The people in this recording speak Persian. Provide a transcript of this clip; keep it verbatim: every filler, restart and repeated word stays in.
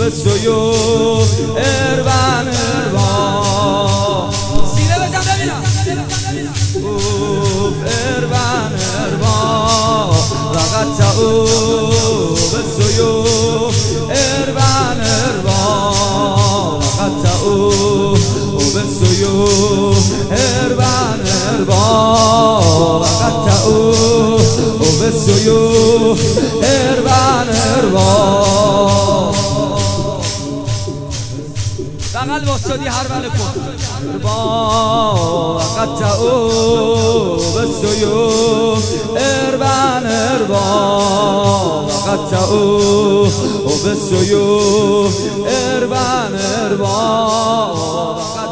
بسویو اربن اربا سینه بزن ببینم اوف اربن اربا وقت او بسویو اربن اربا وقت او بسویو اربن اربا وقت او بسویو اربن اربا بغل واسطی هر بله کن با وقت او بسویو اربن اربا وقت او بسویو اربن اربا